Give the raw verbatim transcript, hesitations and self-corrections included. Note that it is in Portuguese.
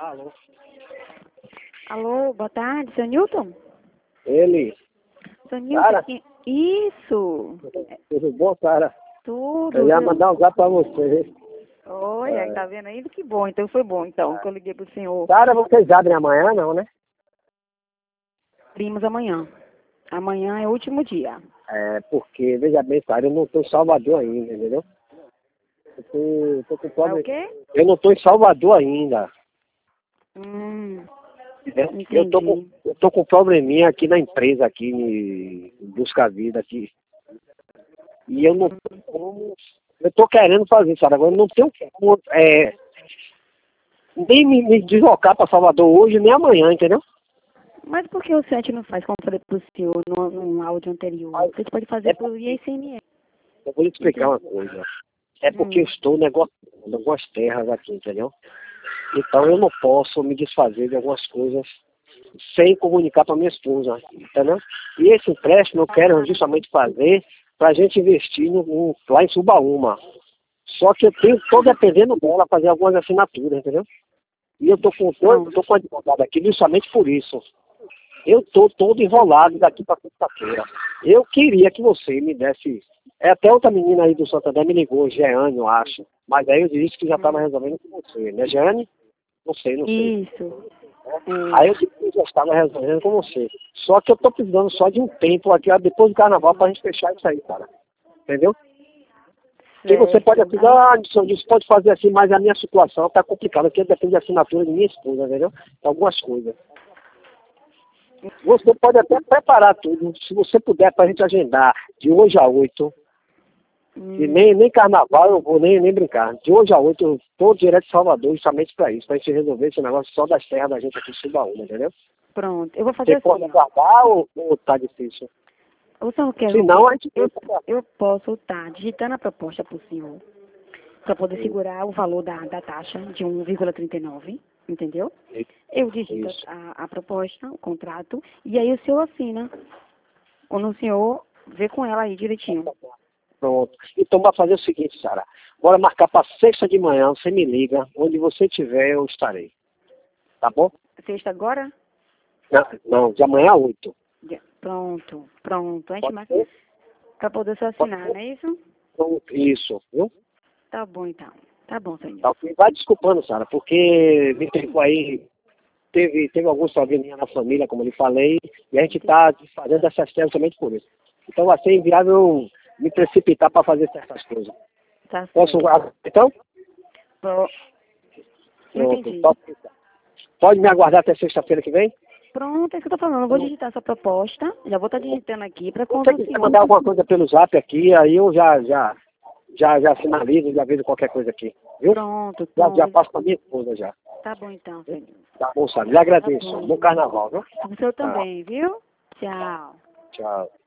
Alô? Alô, boa tarde, seu Newton? Ele? Seu Newton, Sara? aqui- isso, Tudo bom, Sara? tudo. Eu ia viu? mandar um zap pra você. Oi, aí É. tá vendo aí? Que bom, então foi bom, então, que eu liguei pro senhor. Sara, vocês abrem amanhã, não, né? Primos amanhã. Amanhã é o último dia. É, porque, veja bem, Sara, eu não tô em Salvador ainda, entendeu? Eu tô, tô com É o problema. quê? Eu não tô em Salvador ainda. Hum, Entendeu? Eu tô com, entendi. eu tô com um probleminha aqui na empresa, aqui em Busca Vida, aqui. E eu não tenho como. Eu tô querendo fazer, Sara, agora eu não tenho como. É, nem me, me deslocar para Salvador hoje, nem amanhã, entendeu? Mas por que o sete não faz, como eu falei pro senhor no, no áudio anterior? Você pode fazer É, por I C M S. eu vou lhe explicar uma coisa. É porque eu Hum. estou negociando algumas terras aqui, entendeu? Então eu não posso me desfazer de algumas coisas sem comunicar para minha esposa, entendeu? E esse empréstimo eu quero justamente fazer para a gente investir no, no- lá em Subaúma. Só que eu tenho, estou dependendo dela fazer algumas assinaturas, entendeu? E eu estou com, Pronto. tô com advogado aqui justamente por isso. Eu estou todo enrolado daqui para sexta-feira. Eu queria que você me desse. É, até outra menina aí do Santander me ligou, Jeane, eu acho. Mas aí eu disse que já estava resolvendo com você, né, Jeane? Não sei, não sei. Isso. Aí É. eu disse que já estava resolvendo com você. Só que eu estou precisando só de um tempo aqui, ó, depois do carnaval, para a gente fechar isso aí, cara. Entendeu? Porque você pode Certo. assim, ah, Anderson, você pode fazer assim, mas a minha situação está complicada, porque depende da assinatura de minha esposa, entendeu? Algumas coisas. Você pode até preparar tudo, se você puder, para a gente agendar de hoje a oito. E Hum. nem, nem carnaval eu vou nem, nem brincar. De hoje a oito eu estou direto de Salvador justamente para isso, para a gente resolver esse negócio só das terras da gente aqui em Subaúma, entendeu? Pronto. Eu vou fazer Você pode assim, ó. aguardar ou, ou tá difícil? O senhor quer Se o não, quê? a gente Eu, tenta. eu posso estar digitando a proposta para o senhor, para poder segurar o valor da, da taxa de um vírgula trinta e nove, entendeu? Eu digito Isso. a, a proposta, o contrato, e aí o senhor assina, quando o senhor vê com ela aí direitinho. Pronto. Então, vai fazer o seguinte, Sara. Bora marcar para sexta de manhã, você me liga. Onde você estiver, eu estarei. Tá bom? Sexta agora? Não, não de amanhã a oito. Já- Pronto, pronto. A gente Pode marca ser? para poder o senhor Pode assinar, ser? não é isso? Pronto. Isso, viu? Tá bom, então. Tá bom, senhor. Tá, ok. Vai desculpando, Sara, porque me pegou aí, teve, teve alguns probleminha na família, como eu lhe falei, e a gente está fazendo essas terras somente por isso. Então vai ser inviável me precipitar para fazer certas coisas. Tá Posso certo. aguardar, então? Pro- Pronto. Entendi. Pode, pode me aguardar até sexta-feira que vem? Pronto, é isso que eu tô falando. Eu vou digitar essa proposta. Já vou estar digitando aqui para Se quando você o quiser senhor... mandar alguma coisa pelo zap aqui, aí eu já, já, já, já sinalizo, já vejo qualquer coisa aqui. Viu? Pronto, Já, já pronto. passo para minha esposa já. Tá bom, então, senhor. Tá bom, Sara. Lhe Tá agradeço. bom. Bom carnaval, viu? O senhor Tchau. também, viu? Tchau. Tchau.